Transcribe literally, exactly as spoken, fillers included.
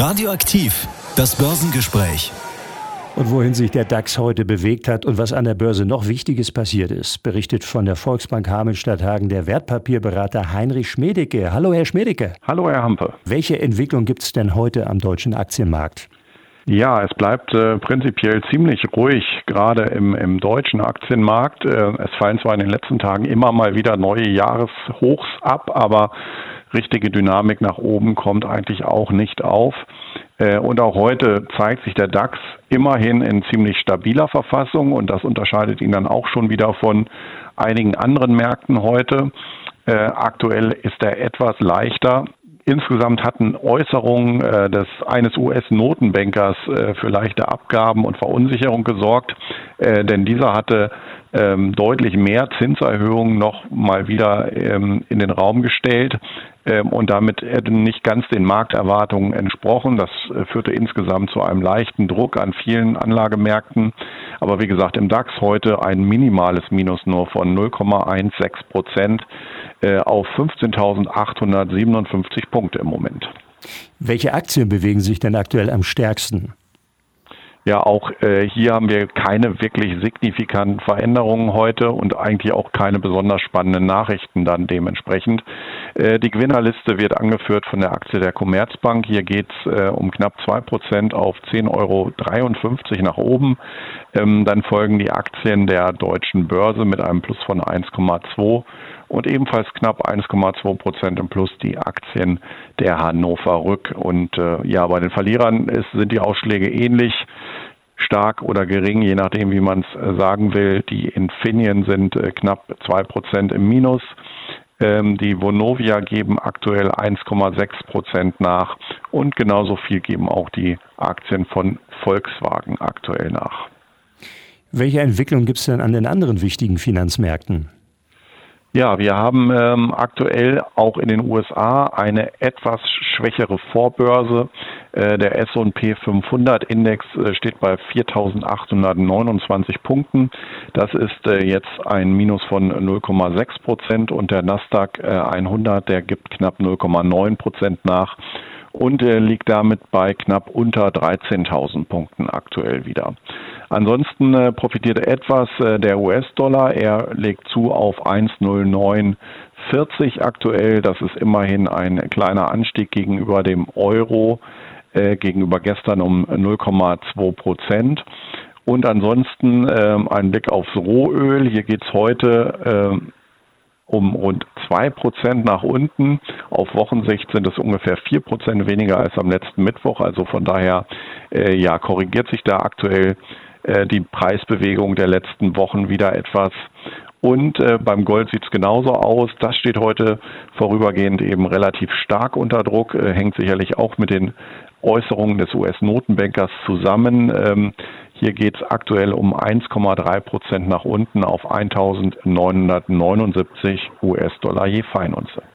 Radioaktiv, das Börsengespräch. Und wohin sich der DAX heute bewegt hat und was an der Börse noch Wichtiges passiert ist, berichtet von der Volksbank Hameln-Stadthagen der Wertpapierberater Heinrich Schmedecke. Hallo Herr Schmedecke. Hallo Herr Hampe. Welche Entwicklung gibt es denn heute am deutschen Aktienmarkt? Ja, es bleibt äh, prinzipiell ziemlich ruhig, gerade im, im deutschen Aktienmarkt. Äh, es fallen zwar in den letzten Tagen immer mal wieder neue Jahreshochs ab, aber richtige Dynamik nach oben kommt eigentlich auch nicht auf. Äh, und auch heute zeigt sich der DAX immerhin in ziemlich stabiler Verfassung und das unterscheidet ihn dann auch schon wieder von einigen anderen Märkten heute. Äh, aktuell ist er etwas leichter. Insgesamt hatten Äußerungen äh, des eines U S-Notenbankers äh, für leichte Abgaben und Verunsicherung gesorgt, äh, denn dieser hatte ähm, deutlich mehr Zinserhöhungen noch mal wieder ähm, in den Raum gestellt ähm, und damit nicht ganz den Markterwartungen entsprochen. Das äh, führte insgesamt zu einem leichten Druck an vielen Anlagemärkten. Aber wie gesagt, im DAX heute ein minimales Minus nur von null Komma sechzehn Prozent äh, auf fünfzehntausendachthundertsiebenundfünfzig Punkte im Moment. Welche Aktien bewegen sich denn aktuell am stärksten? Ja, auch äh, hier haben wir keine wirklich signifikanten Veränderungen heute und eigentlich auch keine besonders spannenden Nachrichten dann dementsprechend. Äh, die Gewinnerliste wird angeführt von der Aktie der Commerzbank. Hier geht's äh, um knapp zwei Prozent auf zehn Euro dreiundfünfzig nach oben. Ähm, dann folgen die Aktien der Deutschen Börse mit einem Plus von eins Komma zwei und ebenfalls knapp eins Komma zwei Prozent im Plus die Aktien der Hannover Rück. Und äh, ja, bei den Verlierern ist, sind die Ausschläge ähnlich stark oder gering, je nachdem, wie man es äh, sagen will. Die Infineon sind äh, knapp zwei Prozent im Minus. Ähm, die Vonovia geben aktuell eins Komma sechs Prozent nach und genauso viel geben auch die Aktien von Volkswagen aktuell nach. Welche Entwicklung gibt es denn an den anderen wichtigen Finanzmärkten? Ja, wir haben ähm, aktuell auch in den U S A eine etwas schwächere Vorbörse. Äh, der S und P fünfhundert Index äh, steht bei viertausendachthundertneunundzwanzig Punkten. Das ist äh, jetzt ein Minus von null Komma sechs Prozent und der Nasdaq äh, hundert, der gibt knapp null Komma neun Prozent nach und äh, liegt damit bei knapp unter dreizehntausend Punkten aktuell wieder. Ansonsten äh, profitiert etwas äh, der U S-Dollar. Er legt zu auf eins Komma null neun vierzig aktuell. Das ist immerhin ein kleiner Anstieg gegenüber dem Euro, äh, gegenüber gestern um null Komma zwei Prozent. Und ansonsten äh, ein Blick aufs Rohöl. Hier geht es heute äh, um rund zwei Prozent nach unten. Auf Wochensicht sind es ungefähr vier Prozent weniger als am letzten Mittwoch. Also von daher äh, ja, korrigiert sich da aktuell äh, die Preisbewegung der letzten Wochen wieder etwas. Und äh, beim Gold sieht es genauso aus. Das steht heute vorübergehend eben relativ stark unter Druck, äh, hängt sicherlich auch mit den Äußerungen des U S-Notenbankers zusammen. Ähm, Hier geht es aktuell um eins Komma drei Prozent nach unten auf eintausendneunhundertneunundsiebzig U S-Dollar je Feinunze.